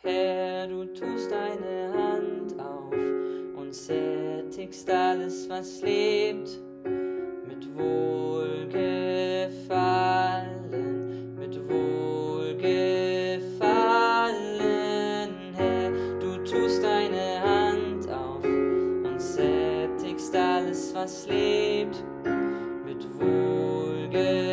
Herr, du tust deine Hand auf und sättigst alles, was lebt, mit Wohlgefallen, mit Wohlgefallen. Herr, du tust deine Hand auf und sättigst alles, was lebt, mit Wohlgefallen.